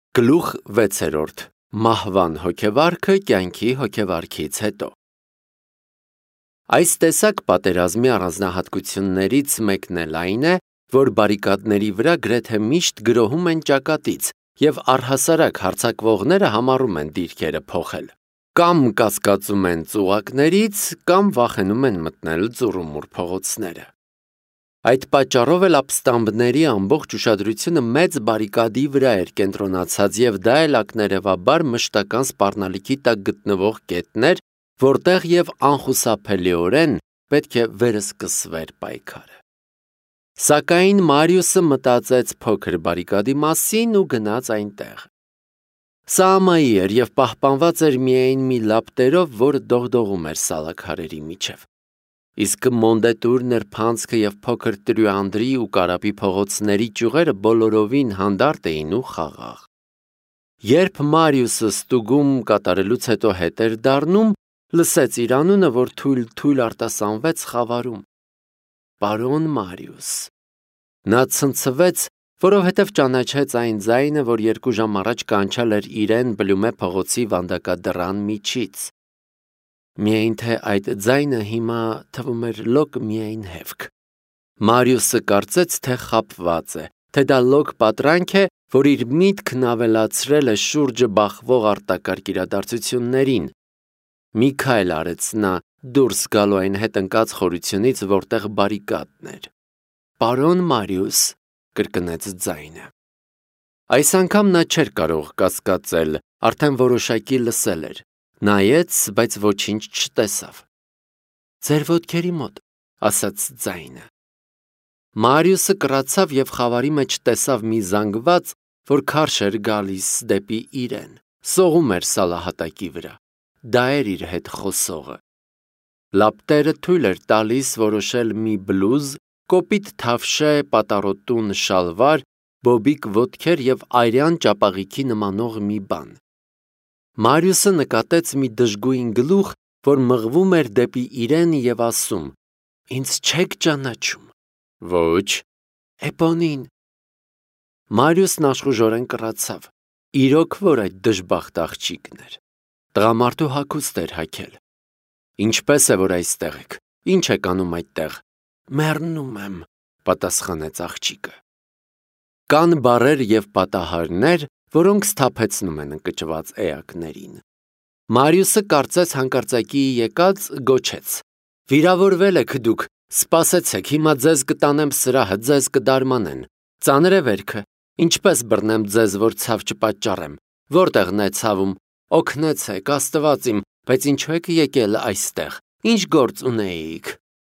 Գլուխ 6. Մահվան հոգևարքը կյանքի հոգևարքից հետո։ Այս տեսակ պատերազմի առանձնահատկություններից մեկն էլ այն է, որ բարիկադների վրա գրեթե միշտ գրոհում են ճակատից և առհասարակ հարձակվողները համառում են դիրքերը փոխել։ Կամ կասկածում են ծուղակներից, կամ վախենում են մտնել ծուռումուռ փողոցները։ Այդ պատճառով էլ ապստամբների ամբողջ ուշադրությունը մեծ բարիկադի վրա էր կենտրոնացած և դա էլ ակներևաբար մշտական սպառնալիքի տակ գտնվող կետն էր, որտեղ և անխուսափելիորեն պետք է վերսկսվեր պայքարը։ Սակայն Մարիուսը մտածեց փոքր բարիկադի մասին ու գնաց այնտեղ։ Սա ամայի էր և պահպանված էր միայն մի լապտերով, որը դողդողում էր սալաքարերի միջև։ Իսկ Մոնդետուր նրբանցքը և փոքր Տրյուանդրի ու Կարապի փողոցների ճյուղերը բոլորովին հանդարտ էին ու խաղաղ։ Երբ Մարիուսը ստուգում կատարելուց հետո հետ էր դառնում, լսեց իր անունը, որ թույլ արտասանվեց խավարում. «Պարոն Մարիուս»։ Նա ցնցվեց, որովհետև ճանաչեց այն ձայնը, որ 2 ժամ առաջ կանչել էր իրեն Բլյումե փողոցի վանդակադռան միջից։ Միայն թե այդ ձայնը հիմա թվում էր լոկ միայն հևք։ Մարիուսը կարծեց, թե խաբված է, թե դա լոկ պատրանք է, որ իր միտքն ավելացրել է շուրջը բախվող արտակարգ իրադարձություններին։ Մի քայլ արեց նա դուրս գալու այն հետ ընկած խորությունից, որտեղ բարիկադն էր։ «Պարոն Մարիուս», կրկնեց ձայնը։ Այս անգամ նա չէր կարող կասկածել, արդեն որոշակի լսել էր։ Նայեց, բայց ոչինչ չտեսավ։ «Ձեր ոտքերի մոտ», ասաց ձայնը։ Մարիուսը կռացավ և խավարի մեջ տեսավ մի զանգված, որ քարշ էր գալիս դեպի իրեն, սողում էր սալահատակի վրա։ Դա էր իր հետ խոսողը։ Լապտերը թույլ էր տալիս որոշել մի բլուզ, կոպիտ թավշե պատառոտուն շալվար, բոբիկ ոտքեր և արյան ճապաղիքի նմանող մի բան։ Մարիուսը նկատեց մի դժգույն գլուխ, որ մղվում էր դեպի իրեն և ասում. «Ինձ չեք ճանաչում»։ «Ոչ»։ «Էպոնին»։ Մարիուսն աշխուժորեն կռացավ։ Իրոք որ այդ դժբախտ աղջիկն էր։ Տղամարդու հագուստ էր հագել։ «Ինչպես է, որ այստեղ եք, ինչ եք անում այդտեղ»։ «Մեռնում եմ», պատասխանեց աղջիկը։ Կան բառեր և պատահարներ, որոնք սթափեցնում են ընկճված էակներին։ Մարիուսը կարծես հանկարծակի եկած գոչեց. «Վիրավորվել եք դուք, սպասեցեք, հիմա ձեզ կտանեմ սրահը, ձեզ կդարմանեն։ Ծանր է վերքը, ինչպես բռնեմ ձեզ, որ ցավ չպատճառեմ, որտեղն է ցավում, օգնեցեք, Աստված իմ, բայց ինչու եք եկել այստեղ, ինչ գործ ունեիք»։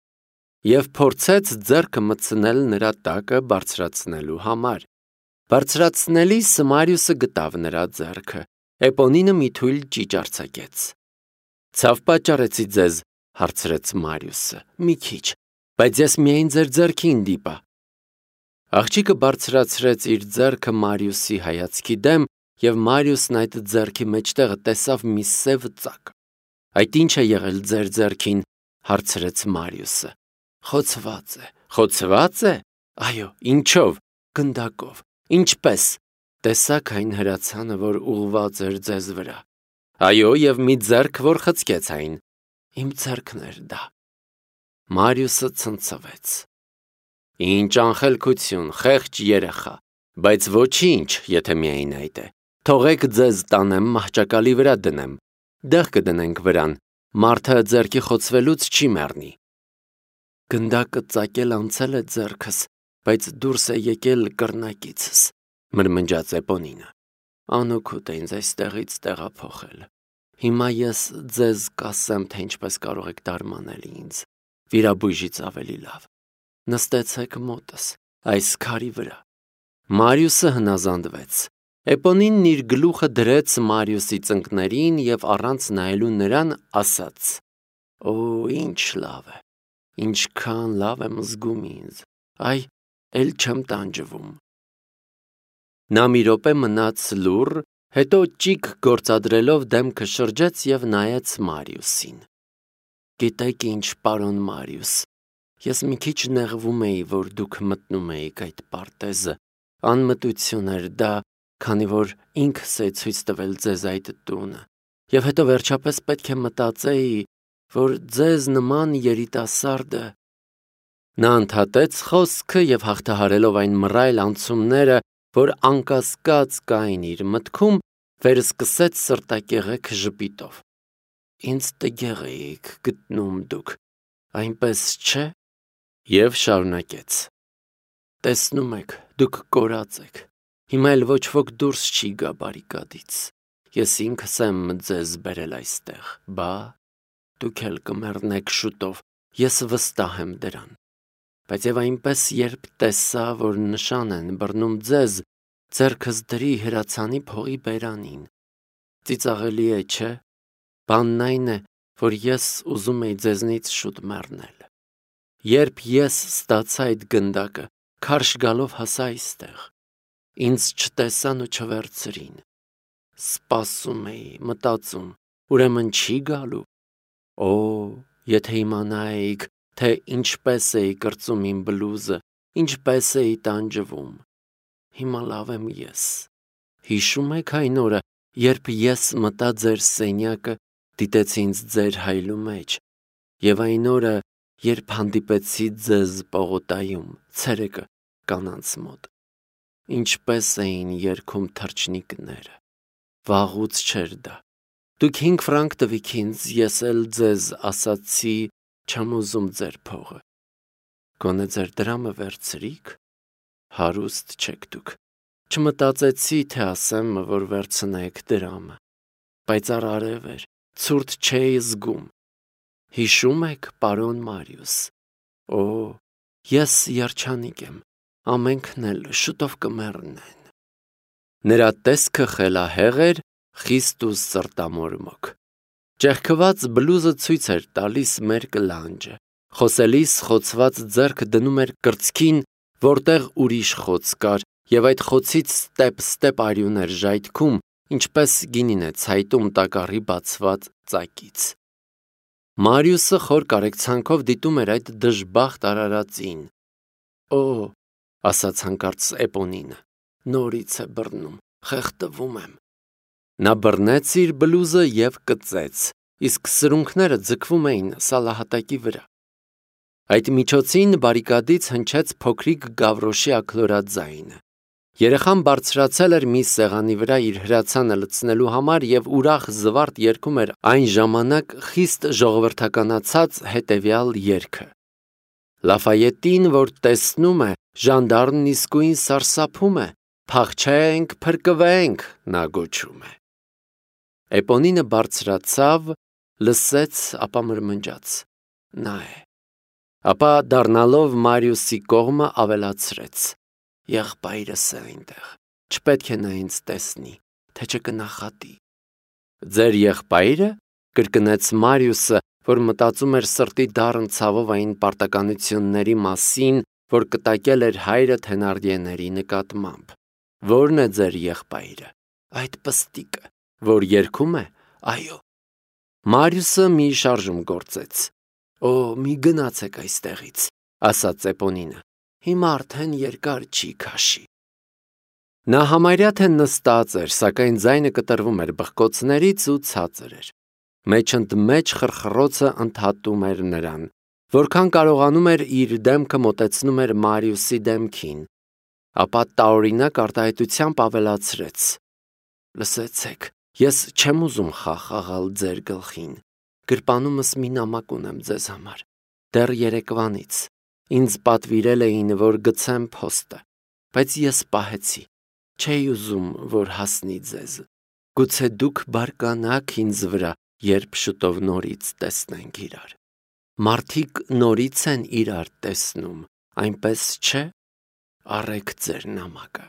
Եվ փորձեց ձեռքը մտցնել նրա տակը բարձրացնելու համար։ Բարձրացնելիս Մարիուսը գտավ նրա ձեռքը։ Էպոնինը մի թույլ ճիճ արձակեց։ «Ցավ պատճառեցի ձեզ», հարցրեց Մարիուսը։ «Մի քիչ, բայց ես միայն ձեր ձեռքին դիպա»։ Աղջիկը բարձրացրեց իր ձեռքը Մարիուսի հայացքի դեմ, և Մարիուսն այդ ձեռքի մեջտեղը տեսավ մի սև ծակ։ «Այդ ի՞նչ է եղել ձեր ձեռքին», հարցրեց Մարիուսը։ «Խոցված է»։ «Խոցված է»։ «Այո»։ «Ինչով»։ «Գնդակով»։ «Ինչպես»։ «Տեսաք այն հրացանը, որ ուղղված էր ձեզ վրա»։ «Այո, և մի ձեռք, որ խցկեց այն»։ «Իմ ձեռքն էր դա»։ Մարիուսը ցնցվեց։ «Ինչ անխելքություն, խեղճ երեխա, բայց ոչինչ, եթե միայն այդ է։ Թողեք ձեզ տանեմ, մահճակալի վրա դնեմ։ Դեղ կդնենք վրան, մարդը ձեռքի խոցվելուց չի մեռնի»։ «Գնդակը ծակել անցել է ձեռքս, բայց դուրս է եկել կռնակիցս», մրմնջաց Էպոնինը։ «Անօգուտ է ինձ այստեղից տեղափոխել։ Հիմա ես ձեզ կասեմ, թե ինչպես կարող եք դարմանել ինձ, վիրաբույժից ավելի լավ։ Նստեցեք մոտս, այս քարի վրա»։ Մարիուսը հնազանդվեց։ Էպոնինն իր գլուխը դրեց Մարիուսի ծնկներին և առանց նայելու նրան ասաց. «Օ, ինչ լավ է, ինչքան լավ եմ զգում ինձ, այ, էլ չեմ տանջվում»։ Նա մի րոպե մնաց լուռ, հետո ճիգ գործադրելով դեմքը շրջեց և նայեց Մարիուսին։ «Գիտեք ինչ, պարոն Մարիուս, ես մի քիչ նեղվում էի, որ դուք մտնում էիք այդ պարտեզը, անմտություն էր դա, քանի որ ինքս էի ցույց տվել ձեզ այդ տունը։ Եվ հետո վերջապես պետք է մտածեի, որ ձեզ նման երիտասարդը։ Նա ընդհատեց խոսքը եւ հաղթահարելով այն մռայլ անցումները, որ անկասկած կային իր մտքում, վերսկսեց սրտակեղեք ժպիտով։ Ինձ տգեղ էիք գտնում դուք, այնպես չէ՞։ Եվ շարունակեց. Տեսնում եք, դուք կորած եք։ Հիմա էլ ոչ ոք դուրս չի գա բարիկադից։ Ես ինքս եմ ձեզ բերել այստեղ, բա դուք էլ կմեռնեք շուտով, ես վստահ եմ դրան։ Բայց եւ այնպես երբ տեսա, որ նշան են բռնում ձեզ, ձեռքս դրի հրացանի փողի բերանին։ Ծիծաղելի է, չէ՞։ Բանն այն է, որ ես ուզում էի ձեզնից շուտ մեռնել։ Երբ ես ստացա այդ գնդակը, քարշ գալով հասա այստեղ։ Ինձ չտեսան ու չվերցրին։ Սպասում էի, մտածում, ուրեմն չի գալու։ Օ, եթե իմանայիք, թե ինչպես էի կրծում իմ բլուզը, ինչպես էի տանջվում։ Հիմա լավ եմ ես։ Հիշում եք այն օրը, երբ ես մտա ձեր սենյակը, դիտեցի ինձ ձեր հայլու մեջ, եւ այն օրը, երբ հանդիպեցի ձեզ պողոտայում, ցերեկը կանանց մոտ։ Ինչպես էին երգում թռչնիկները։ Վաղուց չէր դա։ Դուք 5 ֆրանկ տվիք ինձ, ես էլ ձեզ ասացի, չեմ ուզում ձեր փողը։ Գոնե ձեր դրամը վերցրիք։ Հարուստ չեք դուք։ Չմտածեցի, թե ասեմ, որ վերցնեք դրամը։ Պայծառ արև էր, ցուրտ չէի զգում։ Հիշում եք, պարոն Մարիուս։ Օ, ես երջանիկ եմ, ամենքն էլ շուտով կմեռնեն։ Նրա տեսքը խելահեղ էր, խիստ ու սրտամորմոք։ Ճեղքված բլուզը ցույց էր տալիս մեր կլանջը։ Խոսելիս խոցված ձեռքը դնում էր կրծքին, որտեղ ուրիշ խոց կար, եւ այդ խոցից ստեպ արյուն էր ժայթքում, ինչպես գինին է ցայտում տակառի բացված ծակից։ Մարիուսը խոր կարեկցանքով դիտում էր այդ դժբախտ արարածին։ Օ, ասաց հանկարծ Էպոնինը, նորից է բռնում, խեղդվում եմ։ Նա բռնեց իր բլուզը եւ կծեց, իսկ սրունքները ձգվում էին սալահատակի վրա։ Այդ միջոցին բարիկադից հնչեց փոքրիկ Գավրոշի աքլորած ձայնը։ Երեխան բարձրացել էր մի սեղանի վրա իր հրացանը լցնելու համար եւ ուրախ զվարթ երգում էր այն ժամանակ խիստ ժողովրդականացած հետեւյալ երգը։ Լաֆայետին, որ տեսնում է, ժանդարմն իսկույն սարսափում է, փախչենք, փրկվենք, նա գոչում է։ Էպոնինը բարձրացավ, լսեց, ապա մրմնջաց. Նա է։ Ապա դառնալով Մարիուսի կողմը ավելացրեց. Եղբայրս է այնտեղ, չպետք է նա ինձ տեսնի, թե չկնախատի։ Ձեր եղբայրը, կրկնեց Մարիուսը, որ մտածում էր սրտի դառն ցավով այն պարտականությունների մասին, որ կտակել էր հայրը Թենարդիեների նկատմամբ։ Ո՞րն է ձեր եղբայրը։ Այդ պստիկը, որ երգում է, այո։ Մարիուսը մի շարժում գործեց։ Օ, մի գնացեք այստեղից, ասաց Էպոնինը։ Հիմա արդեն երկար չի քաշի։ Նա համարյա թե նստած էր, սակայն ձայնը կտրվում էր բխկոցներից ու ցածր էր։ Մեջընդմեջ խրխռոցը ընդհատում էր նրան, որքան կարողանում էր իր դեմքը մոտեցնում էր Մարիուսի դեմքին, ապա տարօրինակ արտահայտությամբ ավելացրեց. Լսեցեք, ես չեմ ուզում խաղալ ձեր գլխին, գրպանումս մի նամակ ունեմ ձեզ համար, դեռ երեկվանից, ինձ պատվիրել էին, որ գցեմ փոստը, բայց ես պահեցի, չէի ուզում, որ հասնի ձեզ, գուցե դուք բարկանաք ինձ վրա, երբ շուտով նորից տեսնենք իրար։ Մարդիկ նորից են իրար տեսնում, այնպես չէ, առեք ձեր նամակը։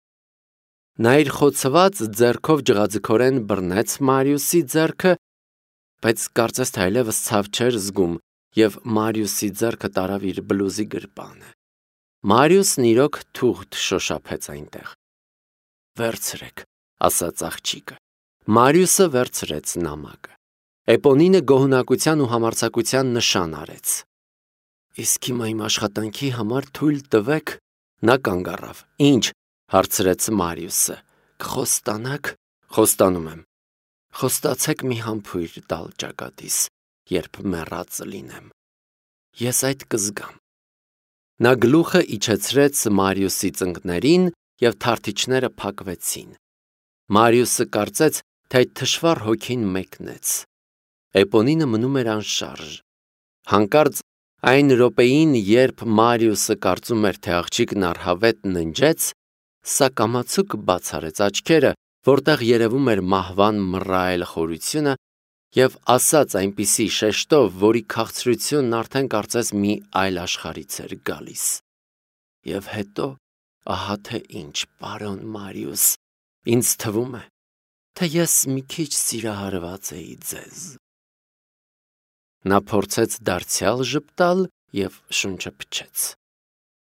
Նա իր խոցված ձեռքով ջղաձգորեն բռնեց Մարիուսի ձեռքը, բայց կարծես թե այլևս ցավ չէր զգում, եւ Մարիուսի ձեռքը տարավ իր բլուզի գրպանը։ Մարիուսն իրոք թուղթ շոշափեց այնտեղ։ Վերցրեք, ասաց աղջիկը։ Մարիուսը վերցրեց նամակը։ Էպոնինը գոհունակության ու համարձակության նշան արեց։ Իսկ հիմա իմ աշխատանքի համար թույլ տվեք, նա կանգ առավ։ Ինչ, հարցրեց Մարիուսը։ Կխոստանաք, խոստանում եմ։ Խոստացեք մի համբույր տալ ճակատիս, երբ մեռած լինեմ։ Ես այդ կզգամ։ Նա գլուխը իջեցրեց Մարիուսի ծնկներին և թարթիչները փակվեցին։ Մարիուսը կարծեց, թե այդ թշվառ հոգին մեկնեց։ Էպոնինը մնում էր անշարժ։ Հանկարծ այն րոպեին, երբ Մարիուսը կարծում էր, թե աղջիկն առհավետ ննջեց, սա կամացուկ բաց արեց աչքերը, որտեղ երևում էր մահվան մռայլ խորությունը, և ասաց այնպիսի շեշտով, որի քաղցրությունն արդեն կարծես մի այլ աշխարհից էր գալիս. «Եվ հետո, ահա թե ինչ, պարոն Մարիուս, ինձ թվում է, թե ես մի քիչ սիրահարված էի ձեզ»։ Նա փորձեց դարձյալ ժպտալ և շունչը փչեց։